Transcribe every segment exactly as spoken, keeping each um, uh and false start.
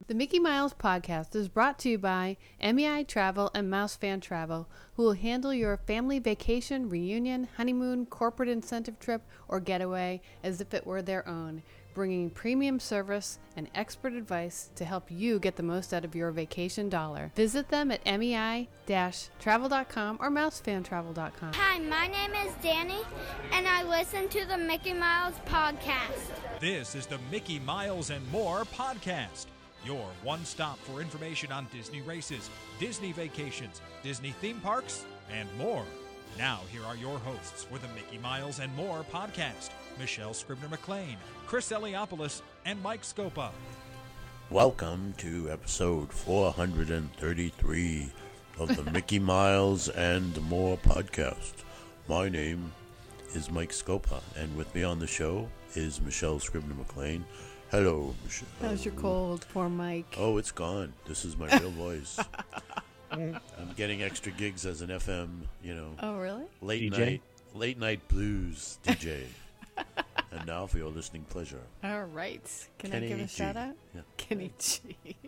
The Mickey Miles podcast is brought to you by M E I Travel and Mouse Fan Travel, who will handle your family vacation, reunion, honeymoon, corporate incentive trip, or getaway as if it were their own, bringing premium service and expert advice to help you get the most out of your vacation dollar. Visit them at M E I travel dot com or mouse fan travel dot com. Hi, my name is Danny, and I listen to the Mickey Miles podcast. This is the Mickey Miles and More podcast. Your one stop for information on Disney races, Disney vacations, Disney theme parks, and more. Now, here are your hosts for the Mickey Miles and More podcast, Michelle Scribner-McLean, Chris Eliopoulos, and Mike Scopa. Welcome to episode four hundred thirty-three of the Mickey Miles and More podcast. My name is Mike Scopa, and with me on the show is Michelle Scribner-McLean. Hello, Michelle. How's your cold, poor Mike? Oh, it's gone. This is my real voice. I'm getting extra gigs as an F M, you know. Oh, really? Late D J? night, late night blues D J. And now for your listening pleasure, All right. Can Kenny I give a G. shout out? Yeah. Kenny G.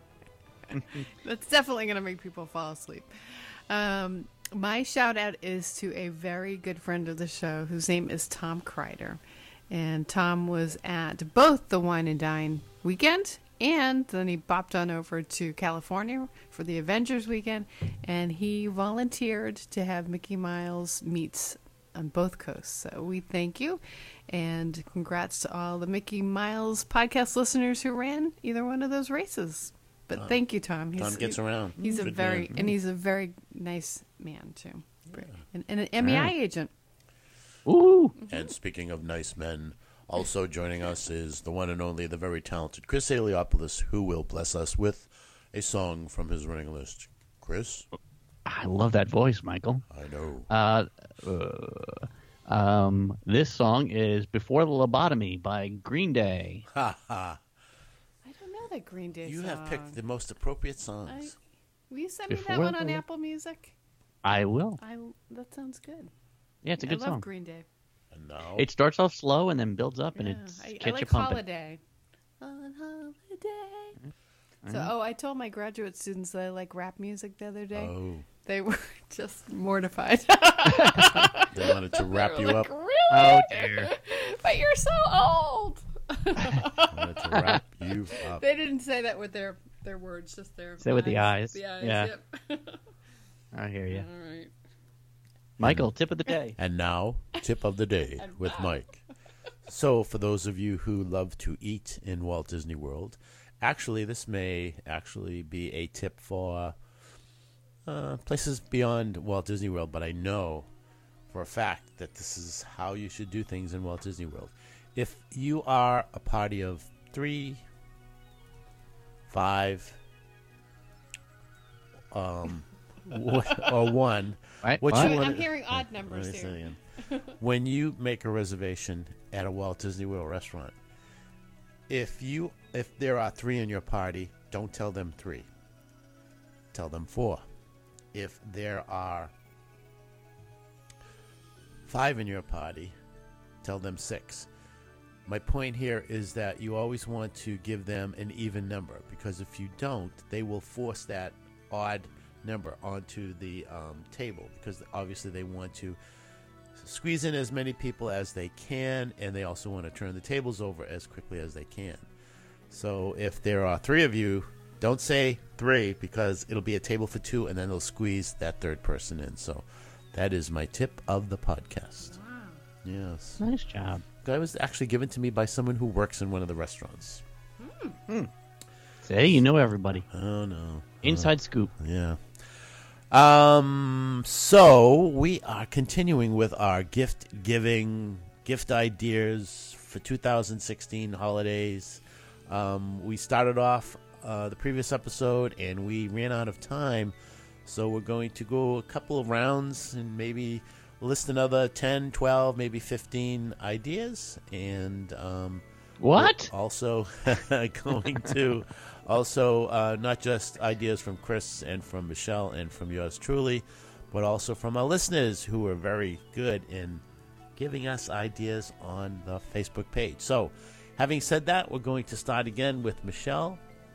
That's definitely going to make people fall asleep. Um, my shout out is to a very good friend of the show whose name is Tom Kreider. And Tom was at both the Wine and Dine weekend, and then he bopped on over to California for the Avengers weekend, and he volunteered to have Mickey Miles meets on both coasts. So we thank you, and congrats to all the Mickey Miles podcast listeners who ran either one of those races. But Tom- thank you, Tom. Tom gets he- around. He's a Good very man. and he's a very nice man too, and, and an M E I Yeah. agent. Ooh. And speaking of nice men, also joining us is the one and only, the very talented Chris Eliopoulos, who will bless us with a song from his running list. Chris? I love that voice, Michael. I know. Uh, uh, um, this song is Before the Lobotomy by Green Day. Ha ha. I don't know that Green Day You song. have picked the most appropriate songs. Will you send me that Before one on the- Apple Music? I will. I that sounds good. Yeah, it's a good I love song. Green Day. And now, It starts off slow and then builds up, and Yeah, it's I, I gets you like pumping. Holiday. On holiday. So, oh, I told my graduate students that I like rap music the other day. oh, They were just mortified. they wanted to wrap They you were up. like, Really? Oh, dear. But you're so old. Wanted to wrap you up. They didn't say that with their their words, just their Say with the eyes. The eyes. Yeah. Yep. I hear you. All right. Michael, tip of the day. And now, tip of the day with Mike. So, for those of you who love to eat in Walt Disney World, actually, this may actually be a tip for uh, places beyond Walt Disney World, but I know for a fact that this is how you should do things in Walt Disney World. If you are a party of three, five, um, or one, Right? What What? you I'm wanna- hearing odd Let numbers me say here. again. When you make a reservation at a Walt Disney World restaurant, if you if there are three in your party, don't tell them three. Tell them four. If there are five in your party, tell them six. My point here is that you always want to give them an even number, because if you don't, they will force that odd number onto the um, table, because obviously they want to squeeze in as many people as they can, and they also want to turn the tables over as quickly as they can. So if there are three of you, don't say three, because it'll be a table for two, and then they'll squeeze that third person in. So that is my tip of the podcast. Wow. Yes. Nice job. That was actually given to me by someone who works in one of the restaurants. Say, you know everybody. Oh, no. Inside scoop. Yeah. Um. So we are continuing with our gift giving, gift ideas for two thousand sixteen holidays. Um, we started off uh, the previous episode and we ran out of time, so we're going to go a couple of rounds and maybe list another ten, twelve, maybe fifteen ideas, and um, What? we're also going to also uh, not just ideas from Chris and from Michelle and from yours truly, but also from our listeners who are very good in giving us ideas on the Facebook page. So, having said that, we're going to start again with Michelle.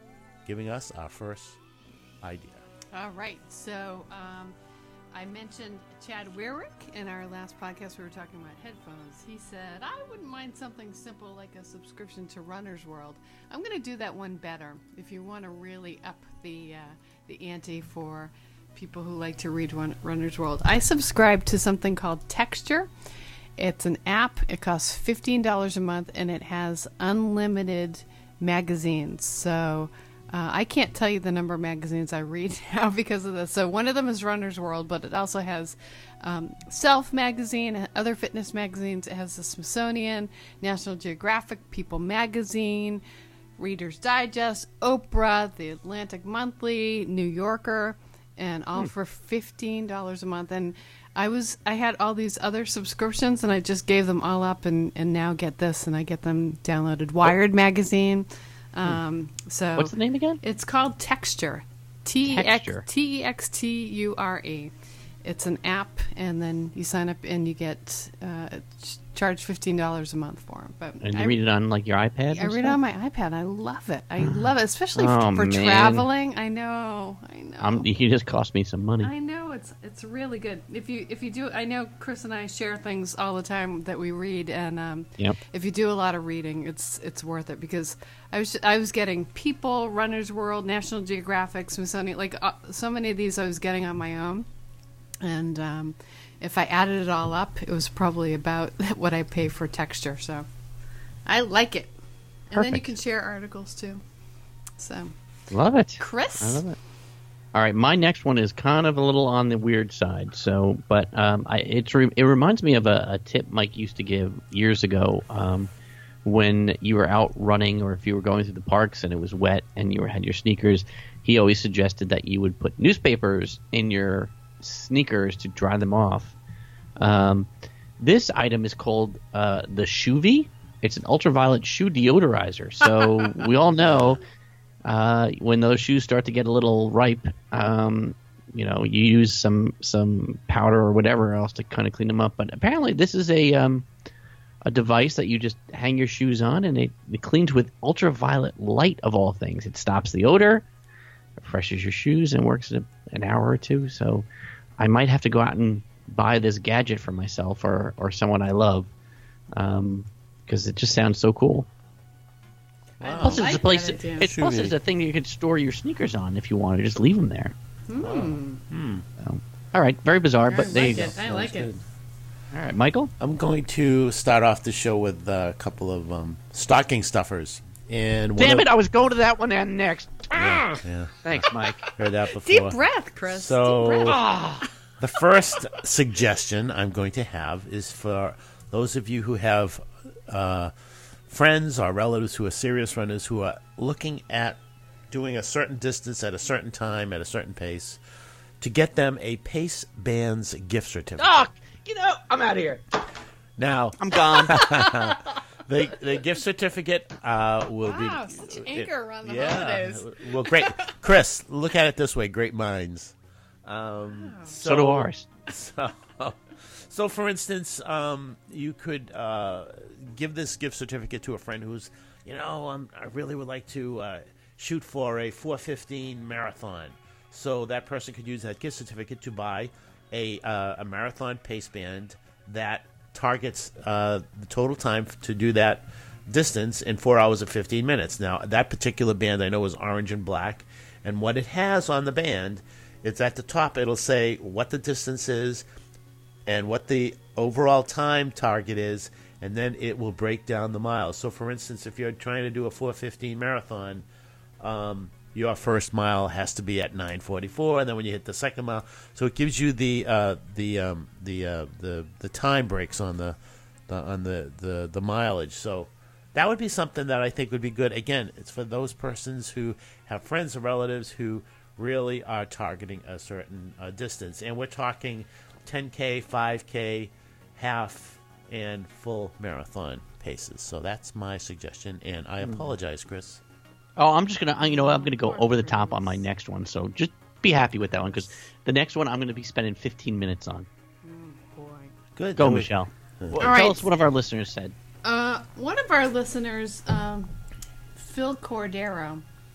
giving us our first idea. All right. So um, I mentioned Chad Weirick in our last podcast. We were talking about headphones. He said, I wouldn't mind something simple like a subscription to Runner's World. I'm going to do that one better. If you want to really up the, uh, the ante for people who like to read Run- Runner's World, I subscribe to something called Texture. It's an app. It costs fifteen dollars a month, and it has unlimited magazines. So uh, I can't tell you the number of magazines I read now because of this. So one of them is Runner's World, but it also has um, Self magazine, other fitness magazines. It has the Smithsonian, National Geographic, People magazine, Reader's Digest, Oprah, The Atlantic Monthly, New Yorker, and all hmm. for fifteen dollars a month. And I was I had all these other subscriptions, and I just gave them all up, and, and now get this, and I get them downloaded. Wired oh. magazine. Um, so what's the name again? It's called Texture. T E X T U R E. It's an app, and then you sign up, and you get uh, charge fifteen dollars a month for them. But and you I, read it on like your iPad? I read stuff? it on my iPad. I love it. I love it, especially oh, for man. traveling. I know. I know. Um, you just cost me some money. I know it's it's really good. If you if you do, I know Chris and I share things all the time that we read, and um, yep. if you do a lot of reading, it's it's worth it because I was I was getting People, Runner's World, National Geographic, Smithsonian, like uh, so many of these I was getting on my own. And um, if I added it all up, it was probably about what I pay for Texture. So I like it. And Perfect. then you can share articles too. So love it. Chris? I love it. All right, my next one is kind of a little on the weird side. So, but um, I, it's re- it reminds me of a, a tip Mike used to give years ago um, when you were out running, or if you were going through the parks and it was wet and you were, had your sneakers. He always suggested that you would put newspapers in your sneakers to dry them off. Um, this item is called uh, the Shoovy. It's an ultraviolet shoe deodorizer. So we all know uh, when those shoes start to get a little ripe, um, you know, you use some some powder or whatever else to kind of clean them up. But apparently, this is a um, a device that you just hang your shoes on, and it, it cleans with ultraviolet light of all things. It stops the odor, refreshes your shoes, and works in an hour or two. So I might have to go out and buy this gadget for myself or, or someone I love, because um, it just sounds so cool. Wow. Plus, like it's a place. that idea. It's plus, it's a thing you could store your sneakers on if you want to just leave them there. Hmm. Hmm. So, all right, very bizarre, but I there like you it. go. I like Sounds it. good. All right, Michael. I'm going to start off the show with a couple of um, stocking stuffers. And one Damn of, it! I was going to that one and next. Yeah, yeah, Thanks, Mike. heard that before. Deep breath, Chris. So Deep breath. the first suggestion I'm going to have is for those of you who have uh, friends or relatives who are serious runners who are looking at doing a certain distance at a certain time at a certain pace, to get them a Pace Bands gift certificate. Oh, you know, I'm out of here. Now, I'm gone. the the gift certificate uh, will Wow, be Ah, such anchor around the yeah. holidays. Well, great, Chris. Look at it this way: great minds. Um, so, so do ours. So, so for instance, um, you could uh, give this gift certificate to a friend who's, you know, um, I really would like to uh, shoot for a four fifteen marathon. So that person could use that gift certificate to buy a uh, a marathon pace band that targets uh, the total time to do that distance in four hours and fifteen minutes. Now, that particular band I know is orange and black, and what it has on the band, it's at the top, it'll say what the distance is and what the overall time target is, and then it will break down the miles. So, for instance, if you're trying to do a four fifteen marathon, um, your first mile has to be at nine forty-four, and then when you hit the second mile, so it gives you the uh, the um, the uh, the the time breaks on the, the on the, the the mileage. So that would be something that I think would be good. Again, it's for those persons who have friends or relatives who really are targeting a certain uh, distance, and we're talking ten K, five K, half, and full marathon paces. So that's my suggestion, and I apologize, Chris. Oh, I'm just gonna, you know, I'm gonna go over the top on my next one. So just be happy with that one, because the next one I'm gonna be spending fifteen minutes on. Oh, boy. Good. Go, Then we- Michelle. Well, All tell right. us what one of our listeners said. Uh, one of our listeners, um, Phil Cordero,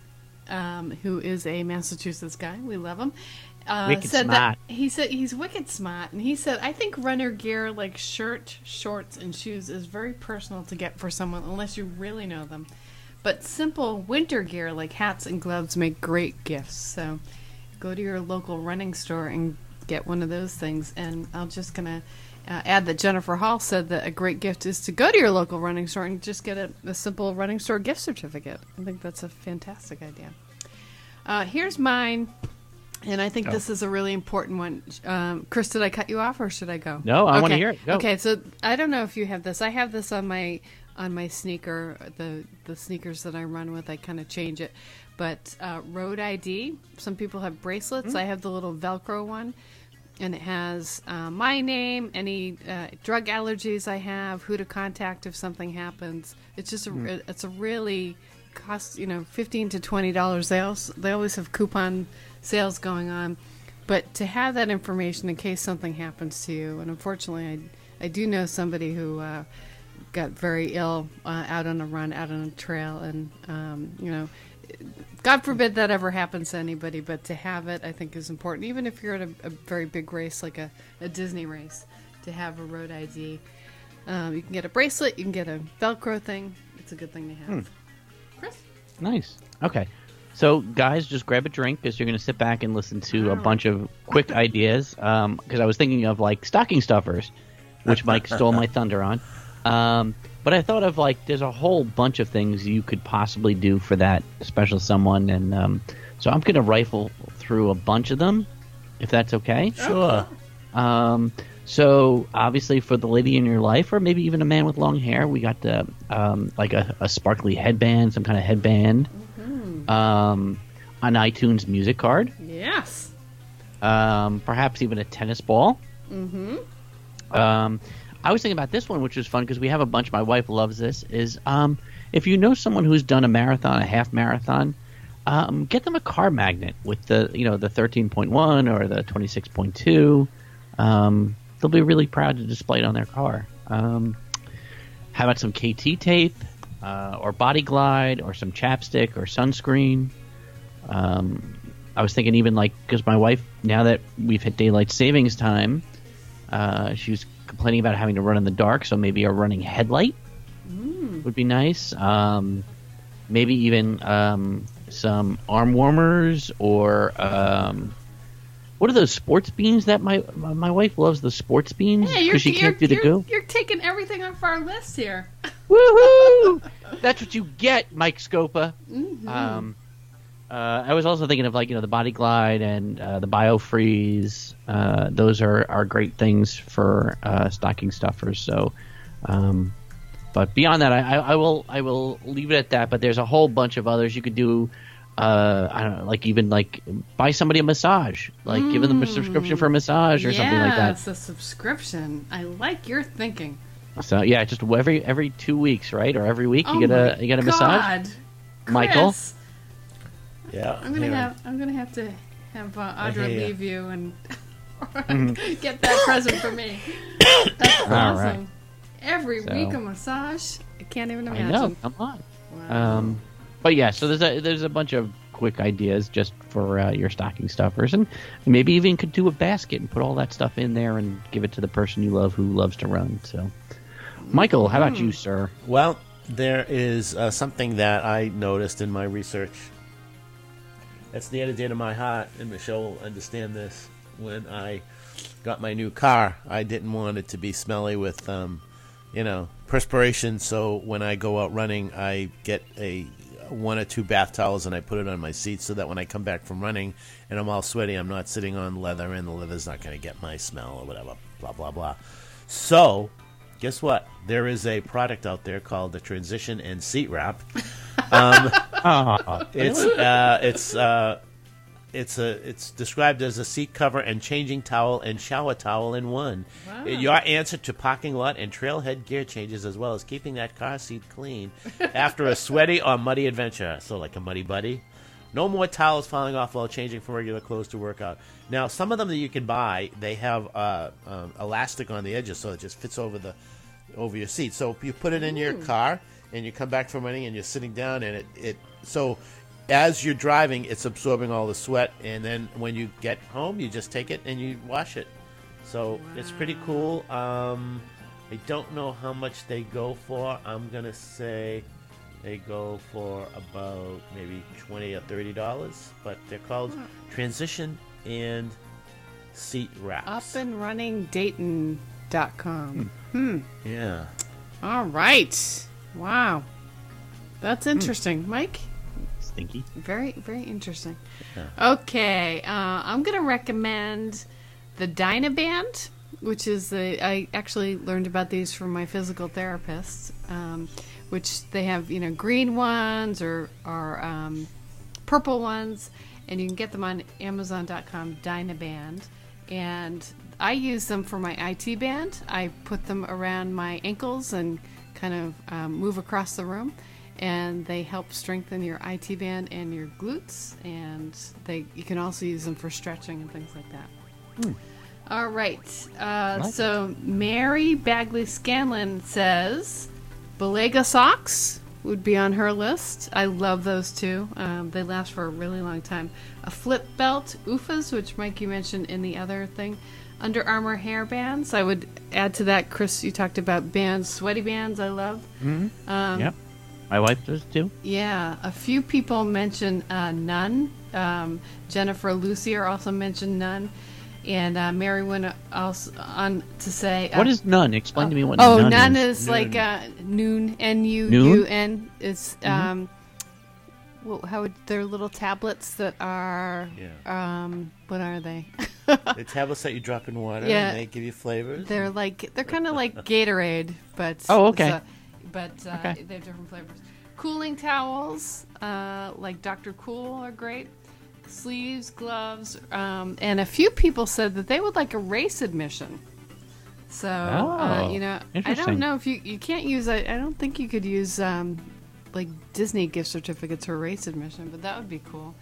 um, who is a Massachusetts guy. We love him. Uh, Wicked said smart. That, he said he's wicked smart, and he said, I think runner gear like shirt, shorts, and shoes is very personal to get for someone unless you really know them. But simple winter gear like hats and gloves make great gifts. So go to your local running store and get one of those things. And I'm just going to uh, add that Jennifer Hall said that a great gift is to go to your local running store and just get a, a simple running store gift certificate. I think that's a fantastic idea. Uh, here's mine. And I think Oh. this is a really important one. Um, Chris, did I cut you off, or should I go? No, I wanna Okay. hear it. Go. Okay, so I don't know if you have this. I have this on my on my sneaker, the the sneakers that I run with. I kind of change it, but uh, Road I D. Some people have bracelets. Hmm. I have the little Velcro one, and it has uh, my name, any uh, drug allergies I have, who to contact if something happens. It's just a, Hmm. it's a really cost you know fifteen to twenty dollars. They also they always have coupon sales going on, but to have that information in case something happens to you, and unfortunately I, I do know somebody who uh, got very ill uh, out on a run, out on a trail, and um, you know, God forbid that ever happens to anybody, but to have it I think is important, even if you're at a, a very big race like a, a Disney race, to have a road I D. Um, you can get a bracelet, you can get a Velcro thing. It's a good thing to have. Chris? Nice. Okay. So, guys, just grab a drink because you're going to sit back and listen to a bunch of quick ideas. Because um, I was thinking of, like, stocking stuffers, which Mike stole my thunder on. Um, but I thought of, like, there's a whole bunch of things you could possibly do for that special someone. And um, so I'm going to rifle through a bunch of them, if that's okay. Sure. Um, so, obviously, for the lady in your life, or maybe even a man with long hair, we got, the, um, like, a, a sparkly headband, some kind of headband. Um, an iTunes music card, Yes. um, perhaps even a tennis ball. Mm-hmm. Um, I was thinking about this one, which was fun because we have a bunch. My wife loves this. Is um, if you know someone who's done a marathon, a half marathon, um, get them a car magnet with the you know the thirteen point one or the twenty-six point two. Um, they'll be really proud to display it on their car. Um, how about some K T tape? Uh, or Body Glide, or some chapstick, or sunscreen. Um, I was thinking even like, because my wife, now that we've hit daylight savings time, uh, she was complaining about having to run in the dark, so maybe a running headlight mm. would be nice. Um, maybe even um, some arm warmers, or um, what are those sports beans that my my wife loves? The sports beans Yeah, you're, because she you're, can't do the you're, go. you're taking everything off our list here. Woohoo! That's what you get, Mike Scopa. Mm-hmm. Um, uh, I was also thinking of like you know the Body Glide and uh, the BioFreeze. Uh, those are, are great things for uh, stocking stuffers. So, um, but beyond that, I, I, I will I will leave it at that. But there's a whole bunch of others you could do. Uh, I don't know, like even like buy somebody a massage, like give them a subscription for a massage or yes, something like that. Yes, a subscription. I like your thinking. So yeah, just every every two weeks, right, or every week Oh you get my a you get a God. massage. Michael? Chris, Yeah. I'm gonna here. have I'm gonna have to have uh, Audra hear ya. leave you and Mm-hmm. get that present for me. That's awesome. right. Every So- week a massage. I can't even I imagine. know, come on. Wow. Um, but yeah, so there's a there's a bunch of quick ideas just for uh, your stocking stuffers, and maybe even could do a basket and put all that stuff in there and give it to the person you love who loves to run. So, Michael, how about you, sir? Well, there is uh, something that I noticed in my research. That's near the dear to my heart, and Michelle will understand this. When I got my new car, I didn't want it to be smelly with, um, you know, perspiration. So when I go out running, I get a one or two bath towels and I put it on my seat so that when I come back from running and I'm all sweaty, I'm not sitting on leather and the leather's not going to get my smell or whatever. Blah blah blah. So, guess what? There is a product out there called the Transition and Seat Wrap. Um, Oh, it's uh, it's uh, it's a it's described as a seat cover and changing towel and shower towel in one. Wow. Your answer to parking lot and trailhead gear changes, as well as keeping that car seat clean after a sweaty or muddy adventure. So, like a muddy buddy. No more towels falling off while changing from regular clothes to work out. Now, some of them that you can buy, they have uh, um, elastic on the edges, so it just fits over the over your seat. So you put it in your car, and you come back from running, and you're sitting down, and it, it so as you're driving, it's absorbing all the sweat, and then when you get home, you just take it and you wash it. So wow. It's pretty cool. Um, I don't know how much they go for. I'm gonna say they go for about maybe twenty or thirty dollars, but they're called wow. Transition and Seat Wraps. Up and running Dayton dot com. Hmm. hmm. Yeah. All right. Wow. That's interesting, hmm. Mike. Stinky. Very, very interesting. Yeah. Okay, uh, I'm going to recommend the Dynaband, which is the. I actually learned about these from my physical therapist, um, which they have, you know, green ones or or um, purple ones, and you can get them on Amazon dot com. Dynaband, and I use them for my I T band. I put them around my ankles and kind of um, move across the room. And they help strengthen your I T band and your glutes, and they you can also use them for stretching and things like that. Mm. All right. Uh, like so it. Mary Bagley Scanlon says Belega socks would be on her list. I love those too. Um, they last for a really long time. A flip belt, U F As, which Mike you mentioned in the other thing. Under Armour hair bands. I would add to that, Chris. You talked about bands, sweaty bands. I love. Mm-hmm. Um, yep. My wife does too. Yeah, a few people mentioned uh, None. Um, Jennifer Lucier also mentioned None, and uh, Mary went also on to say, uh, "What is None? Explain uh, to me what oh, None, None is." is noon. like uh, noon, N U U N. It's um, mm-hmm. well, how would they're little tablets that are yeah. um, what are they? The tablets that you drop in water. Yeah, and they give you flavors. They're like they're kind of like Gatorade, but oh, okay. So, but uh, okay. they have different flavors. Cooling towels, uh, like Doctor Cool, are great. Sleeves, gloves, um, and a few people said that they would like a race admission. So, oh, uh, you know, I don't know if you you can't use. I, I don't think you could use um, like Disney gift certificates for race admission, but that would be cool.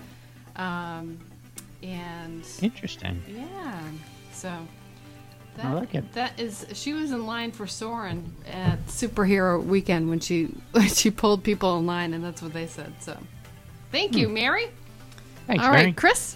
Um, and interesting. Yeah. So. That, I like it. That is, she was in line for Soren at Superhero Weekend when she when she pulled people in line, and that's what they said. So, thank you, hmm. Mary. Thanks, All Mary. right, Chris.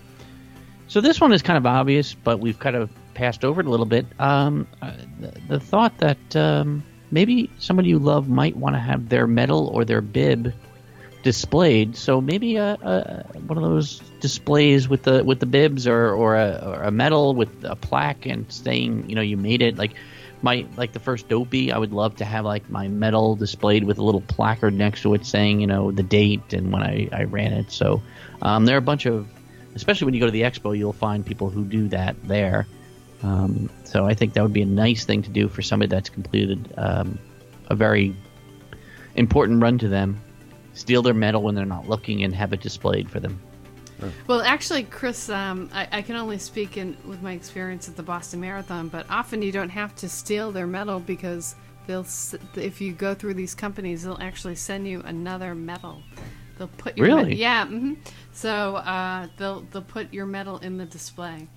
So this one is kind of obvious, but we've kind of passed over it a little bit. Um, uh, the, the thought that um, maybe somebody you love might want to have their medal or their bib displayed. So maybe a, a one of those displays with the with the bibs or or a, or a medal with a plaque and saying, you know, you made it. Like my like the first Dopey, I would love to have like my medal displayed with a little placard next to it saying, you know, the date and when I, I ran it. So um, there are a bunch of, especially when you go to the expo, you'll find people who do that there. Um, so I think that would be a nice thing to do for somebody that's completed um, a very important run to them. Steal their medal when they're not looking and have it displayed for them. Well, actually, Chris, um, I, I can only speak in with my experience at the Boston Marathon, but often you don't have to steal their medal because they'll, if you go through these companies, they'll actually send you another medal. They'll put your really, med- yeah. Mm-hmm. So uh, they'll they'll put your medal in the display.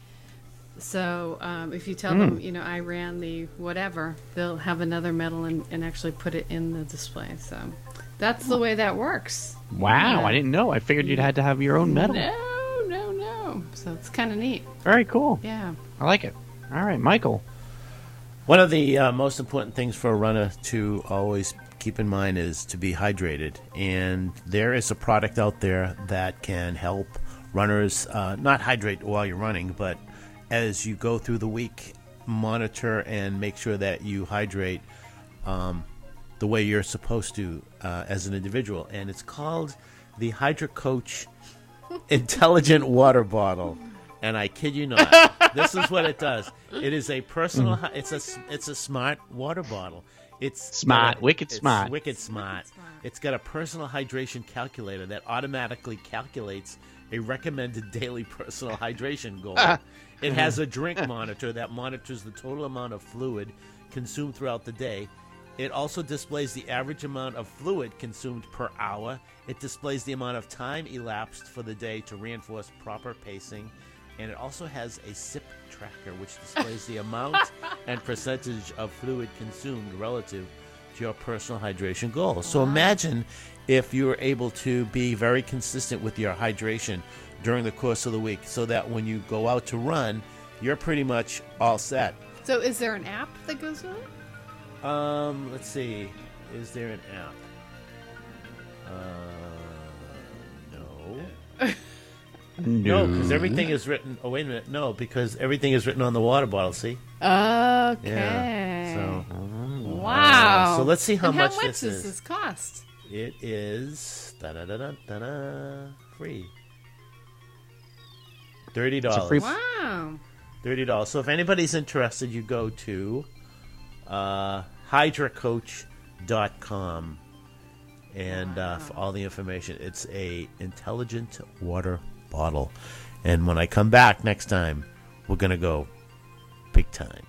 So um, if you tell mm. them, you know, I ran the whatever, they'll have another medal and, and actually put it in the display. So. That's the way that works. Wow, yeah. I didn't know. I figured you'd had to have your own medal. No, no, no. So it's kind of neat. Very cool. Yeah. I like it. All right, Michael. One of the uh, most important things for a runner to always keep in mind is to be hydrated. And there is a product out there that can help runners uh, not hydrate while you're running, but as you go through the week, monitor and make sure that you hydrate um, the way you're supposed to uh, as an individual. And it's called the Hydra Coach Intelligent Water Bottle. And I kid you not, this is what it does. It is a personal, mm. it's a, it's a smart water bottle. It's smart, a, wicked it's smart. Wicked smart. It's got a personal hydration calculator that automatically calculates a recommended daily personal hydration goal. It has a drink monitor that monitors the total amount of fluid consumed throughout the day. It also displays the average amount of fluid consumed per hour. It displays the amount of time elapsed for the day to reinforce proper pacing. And it also has a sip tracker, which displays the amount and percentage of fluid consumed relative your personal hydration goals. So imagine if you were able to be very consistent with your hydration during the course of the week so that when you go out to run, you're pretty much all set. So is there an app that goes with it? Um, let's see. Is there an app? Uh, no. No, because everything is written. Oh, wait a minute. No, because everything is written on the water bottle. See? Okay. Yeah. So. Wow. Uh, so let's see how and much how much this does is. this cost? It is da da da da da da free. Thirty dollars. free- Wow. Thirty dollars. So if anybody's interested, you go to uh, hydra coach dot com and uh, for all the information. It's a intelligent water bottle, and when I come back next time, we're gonna go big time.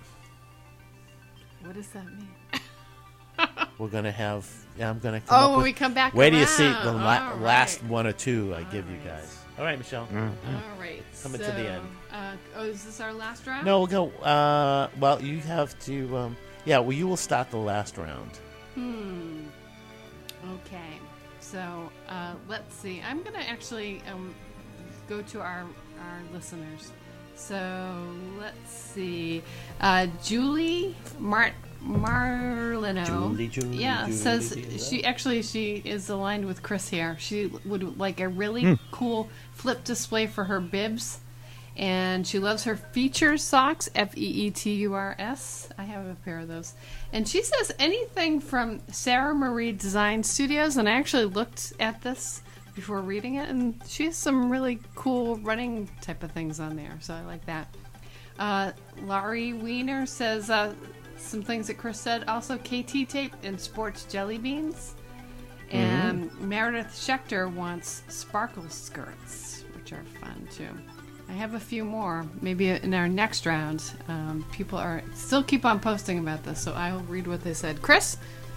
What does that mean? We're gonna have. Yeah, I'm gonna. Come Oh, up when with, we come back Wait till you see the around. la- All last right. one or two I give All you right. guys. All right, Michelle. All right. Coming to so, the end. Uh, oh, is this our last round? No, we'll go. Uh, well, you have to. Um, yeah, well, you will start the last round. Hmm. Okay. So uh, let's see. I'm gonna actually um, go to our our listeners. So let's see. Uh, Julie Mart Marlino. Julie, Julie, yeah, Julie, says Julie. she actually she is aligned with Chris here. She would like a really Hmm. cool flip display for her bibs. And she loves her features socks, F E E T U R S. I have a pair of those. And she says anything from Sarah Marie Design Studios. And I actually looked at this before reading it. And she has some really cool running type of things on there. So I like that. Uh, Laurie Wiener says uh, some things that Chris said. Also K T tape and sports jelly beans. And Meredith Schechter wants sparkle skirts, which are fun too. I have a few more. Maybe in our next round. Um, people are still keep on posting about this, so I will read what they said. Chris,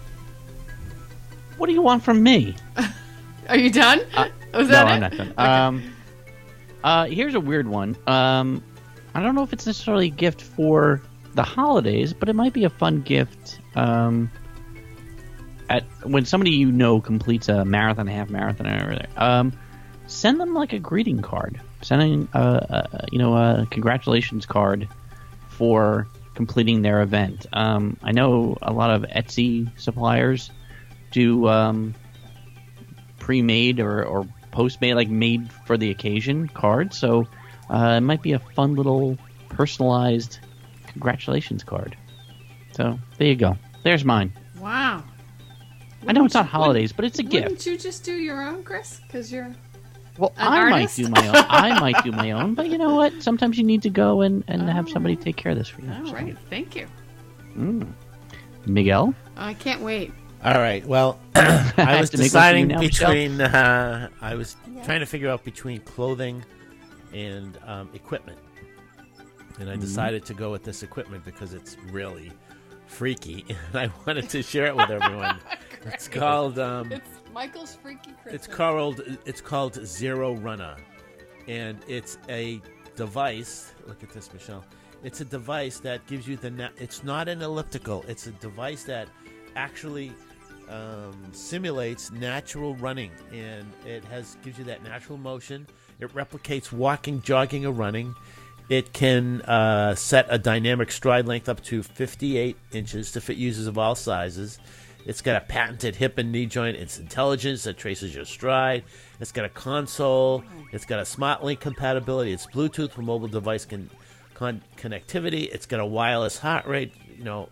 What do you want from me? are you done? Uh, Was no, that I'm it? not done. Um, uh, here's a weird one. Um, I don't know if it's necessarily a gift for the holidays, but it might be a fun gift. Um, at when somebody you know completes a marathon, half marathon, or whatever, um, send them like a greeting card. Sending a, a you know a congratulations card for completing their event. Um, I know a lot of Etsy suppliers do um, pre-made or, or post-made, like made for the occasion cards. So uh, it might be a fun little personalized congratulations card. So there you go. There's mine. Wow. I know it's not holidays, but it's a gift. Wouldn't you just do your own, Chris? Because you're Well, An I artist? might do my own. I might do my own, but you know what? Sometimes you need to go and, and have somebody take care of this for you. all So, right. Thank you. mm. Miguel? I can't wait. All right. Well, I was to make one for you deciding now, Michelle? between. Uh, I was trying to figure out between clothing and um, equipment, and I decided to go with this equipment because it's really freaky, and I wanted to share it with everyone. It's called. Um, It's Michael's Freaky Christmas. It's called it's called Zero Runner, and it's a device. Look at this, Michelle. It's a device that gives you the. Na- it's not an elliptical. It's a device that actually um, simulates natural running, and it has gives you that natural motion. It replicates walking, jogging, or running. It can uh, set a dynamic stride length up to fifty-eight inches to fit users of all sizes. It's got a patented hip and knee joint. It's intelligence that traces your stride. It's got a console. It's got a smart link compatibility. It's Bluetooth for mobile device con- con- connectivity. It's got a wireless heart rate, you know,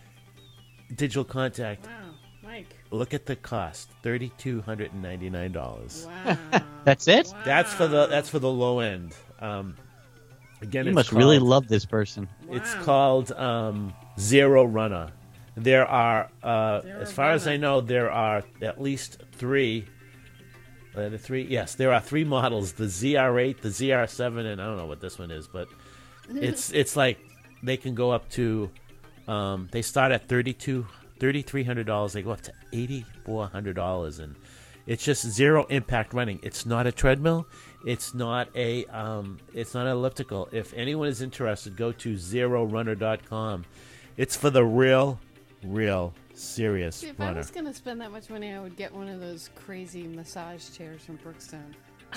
digital contact. Wow, Mike. Look at the cost, three thousand two hundred ninety-nine dollars. Wow. That's it? That's for the that's for the low end. Um, again, You it's must really called- love this person. It's Wow. called um, Zero Runner. There are, uh, Zero as far as I Runner. know, there are at least three. Uh, the three, yes, there are three models: the Z R eight, the Z R seven, and I don't know what this one is, but it's it's like they can go up to. Um, they start at thirty-two, thirty-three hundred dollars. They go up to eighty-four hundred dollars, and it's just zero impact running. It's not a treadmill. It's not a. Um, it's not an elliptical. If anyone is interested, go to zero runner dot com. It's for the real real serious See, if I runner. was going to spend that much money, I would get one of those crazy massage chairs from Brookstone.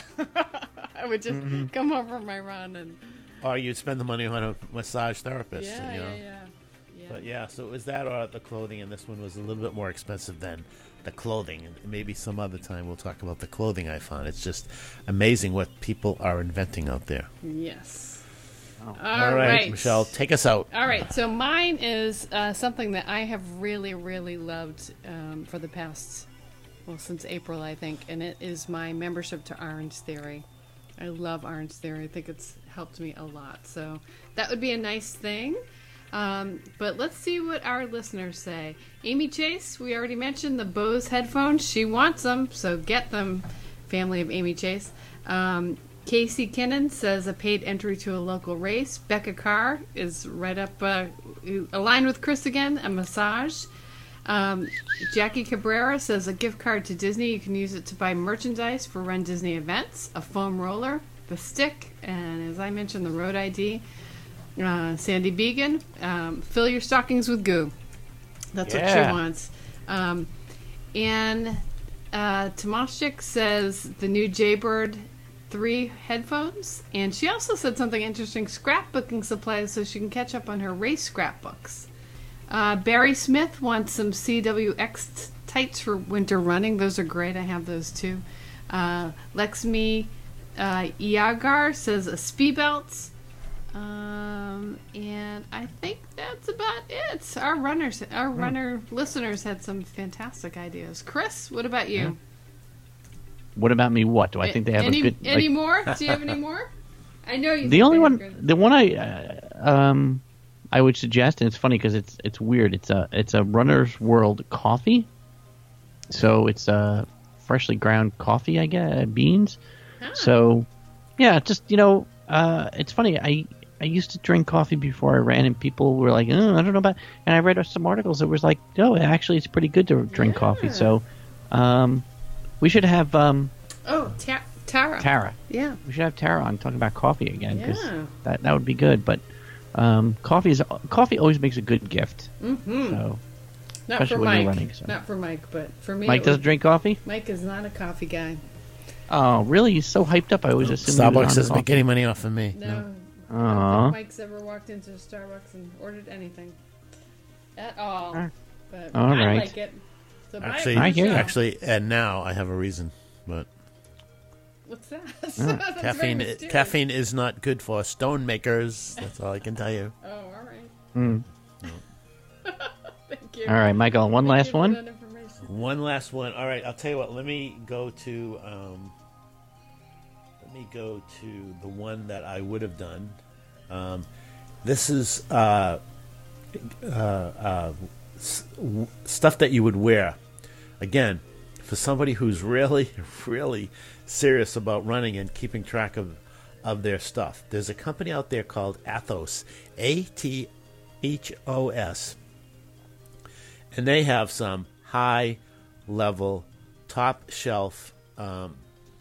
I would just Mm-hmm. come over my run and Or you'd spend the money on a massage therapist. yeah, you know? yeah, yeah, yeah. But yeah, so it was that or the clothing, and this one was a little bit more expensive than the clothing. And maybe some other time we'll talk about the clothing I found. It's just amazing what people are inventing out there. Yes. Oh. All right, right, Michelle, take us out. All right, so mine is uh, something that I have really, really loved um, for the past, well, since April, I think, and it is my membership to Orange Theory. I love Orange Theory. I think it's helped me a lot. So that would be a nice thing. Um, but let's see what our listeners say. Amy Chase, we already mentioned the Bose headphones. She wants them, so get them, family of Amy Chase. Um, Casey Kinnan says a paid entry to a local race. Becca Carr is right up, uh, aligned with Chris again, a massage. Um, Jackie Cabrera says a gift card to Disney. You can use it to buy merchandise for Run Disney events. A foam roller, the stick, and as I mentioned, the road I D. Uh, Sandy Began, um, fill your stockings with goo. That's what Yeah. she wants. Um, and uh, Tomashik says the new Jaybird three headphones. And she also said something interesting, scrapbooking supplies so she can catch up on her race scrapbooks. Uh, Barry Smith wants some C W X tights for winter running. Those are great. I have those too. Uh, Lexmi uh, Iagar says a speed belts. Um, and I think that's about it. Our runners, our runner listeners had some fantastic ideas. Chris, what about you? What about me? What do I think they have any, a good? Any like- more? Do you have any more? I know you. the think only they have one, good- the one I, uh, um, I would suggest, and it's funny because it's it's weird. It's a it's a Runner's World coffee, so it's uh freshly ground coffee, I guess, beans. Huh. So, yeah, just you know, uh, it's funny. I I used to drink coffee before I ran, and people were like, oh, I don't know about. And I read some articles that was like, no, actually, it's pretty good to drink coffee. Yeah. So, um, we should have um Oh, Ta- Tara. Tara. Yeah. We should have Tara on talking about coffee again because Yeah. that that would be good. But um, coffee is coffee always makes a good gift. Mm-hmm. So Not especially for when Mike. you're running, so. Not for Mike, but for me. Mike it doesn't would- drink coffee. Mike is not a coffee guy. Oh, really? He's so hyped up. I always assumed he was Starbucks on doesn't coffee. make any money off of me. No. No. I don't Aw. think Mike's ever walked into Starbucks and ordered anything at all. Ah. But All I right. like it. So buy it Actually, for I hear you. yourself. actually, and now I have a reason. But What's that? That's very caffeine, mysterious. caffeine is not good for stone makers. That's all I can tell you. Oh, all right. Mm. Thank you. All right, Michael. One Thank last you for one. that information. One last one. All right, I'll tell you what. Let me go to. Um, let me go to the one that I would have done. Um, this is uh, uh, uh, s- w- stuff that you would wear. Again, for somebody who's really, really serious about running and keeping track of of their stuff. There's a company out there called Athos, A T H O S. And they have some high level, top shelf um,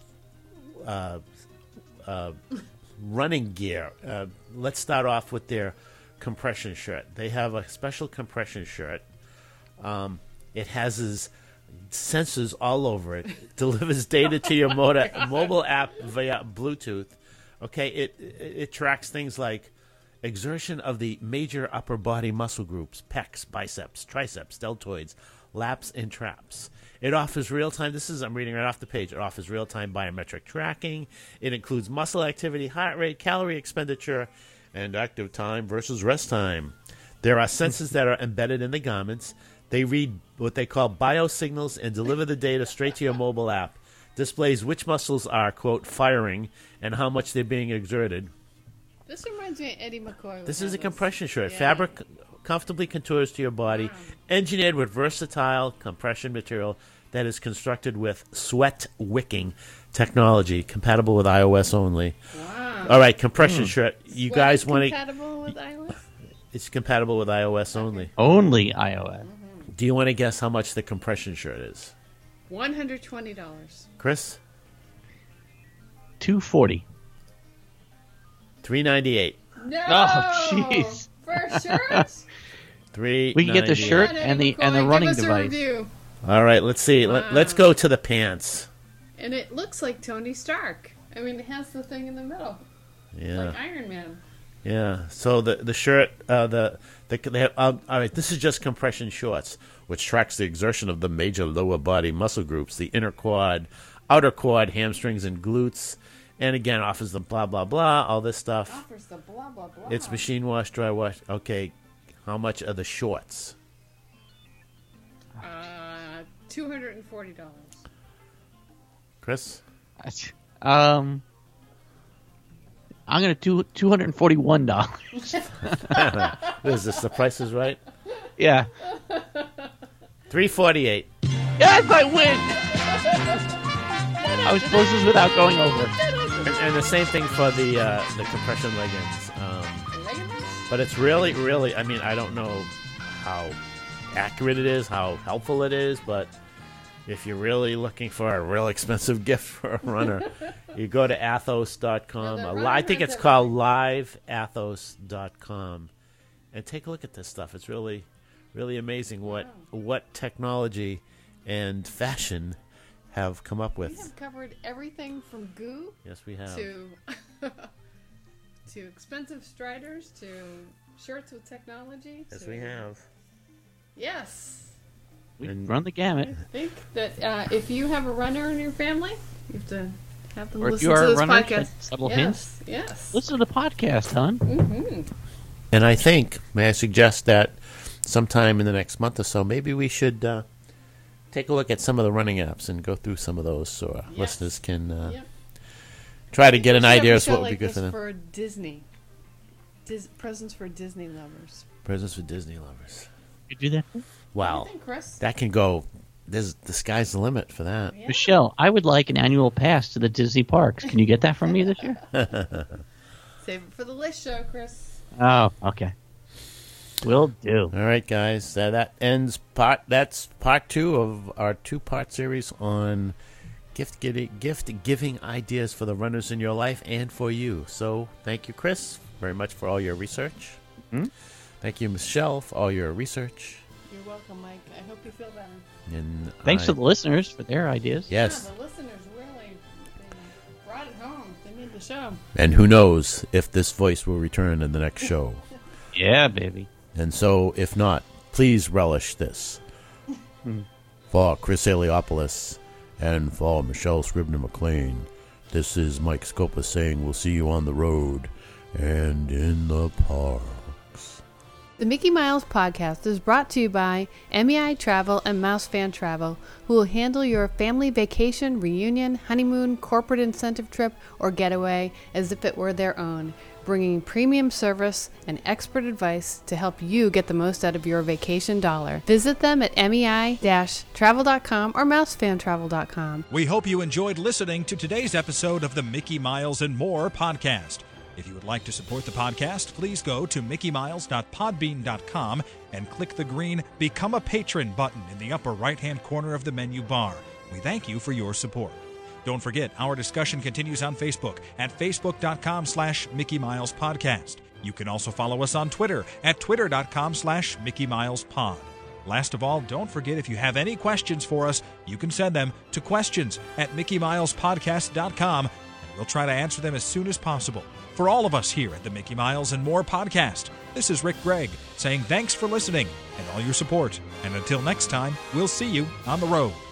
uh, uh, running gear. Uh, let's start off with their compression shirt. They have a special compression shirt. Um, it has his sensors all over it. It delivers data to your motor, mobile app via Bluetooth. Okay, it, it it tracks things like exertion of the major upper body muscle groups, pecs, biceps, triceps, deltoids, laps, and traps. It offers real-time, this is, I'm reading right off the page, it offers real-time biometric tracking. It includes muscle activity, heart rate, calorie expenditure, and active time versus rest time. There are sensors that are embedded in the garments. They read what they call biosignals and deliver the data straight to your mobile app. Displays which muscles are, quote, firing and how much they're being exerted. This reminds me of Eddie McCoy. This is a with compression shirt. Yeah. Fabric comfortably contours to your body, engineered with versatile compression material that is constructed with sweat wicking technology, compatible with iOS only. Wow. All right, compression shirt. You What guys is want to? compatible with iOS? It's compatible with iOS only. Only iOS. Do you want to guess how much the compression shirt is, One hundred twenty dollars. Chris? Two forty. Three ninety eight. No. Oh, jeez. For a shirt. Three. We can get the ninety. shirt Come on, and Eddie the and the McCoy, running give us a device. review. All right, let's see. Let, let's go to the pants. And it looks like Tony Stark. I mean, it has the thing in the middle, Yeah. like Iron Man. Yeah. So the the shirt, uh, the the they have, um, all right. This is just compression shorts, which tracks the exertion of the major lower body muscle groups, the inner quad, outer quad, hamstrings, and glutes. And again, offers the blah blah blah, all this stuff. Offers the blah blah blah. It's machine wash, dry wash. Okay, how much are the shorts? Uh, two hundred and forty dollars. Chris? Um, I'm gonna do two hundred and forty-one dollars. Is this the price is right? Yeah. Three forty-eight. Yes, I win. I was supposed to without going over. And, and the same thing for the uh, the compression leggings. Um, Leggings? but it's really, really. I mean, I don't know how accurate it is, how helpful it is, but if you're really looking for a real expensive gift for a runner, you go to athos dot com. Now, the Uh, I think runners it's that- called live athos dot com. And take a look at this stuff. It's really, really amazing what what technology and fashion have come up We with. have covered everything from goo Yes, we have. to to expensive striders to shirts with technology. Yes, to, we have. Yes. We And- run the gamut. I think that uh, if you have a runner in your family, you have to have them Or if listen you are to a this runner, podcast. subtle yes, hints. yes. Listen to the podcast, hon. Mm-hmm. And I think, may I suggest that sometime in the next month or so, maybe we should uh, take a look at some of the running apps and go through some of those so our Yes. listeners can uh, Yep. try to get an We should have idea a as to show what would be like good this for them. for Disney. Dis- presents for Disney lovers. Presents for Disney lovers. You do that, Wow. What do you think, Chris? That can go, there's, the sky's the limit for that. Yeah. Michelle? I would like an annual pass to the Disney parks. Can you get that from me this year? Save it for the list show, Chris. Oh, okay. Will do. All right, guys. Uh, that ends part. That's part two of our two-part series on gift giving, gift giving ideas for the runners in your life and for you. So, thank you, Chris, very much for all your research. Hmm? Thank you, Michelle, for all your research. You're welcome, Mike. I hope you feel better. And Thanks I- to the listeners for their ideas. yes. Yeah, the listeners really they brought it home. They need the show. And who knows if this voice will return in the next show. Yeah, baby. And so, if not, please relish this. For Chris Eliopoulos and for Michelle Scribner McLean, this is Mike Scopa saying we'll see you on the road and in the parks. The Mickey Miles podcast is brought to you by M E I Travel and Mouse Fan Travel, who will handle your family vacation, reunion, honeymoon, corporate incentive trip, or getaway as if it were their own, bringing premium service and expert advice to help you get the most out of your vacation dollar. Visit them at M E I travel dot com or mouse fan travel dot com. We hope you enjoyed listening to today's episode of the Mickey Miles and More podcast. If you would like to support the podcast, please go to mickey miles dot podbean dot com and click the green Become a Patron button in the upper right-hand corner of the menu bar. We thank you for your support. Don't forget, our discussion continues on Facebook at facebook dot com slash Mickey Miles Podcast. You can also follow us on Twitter at twitter dot com slash Mickey Miles Pod. Last of all, don't forget, if you have any questions for us, you can send them to questions at mickey miles podcast dot com, and we'll try to answer them as soon as possible. For all of us here at the Mickey Miles and More podcast, this is Rick Gregg saying thanks for listening and all your support. And until next time, we'll see you on the road.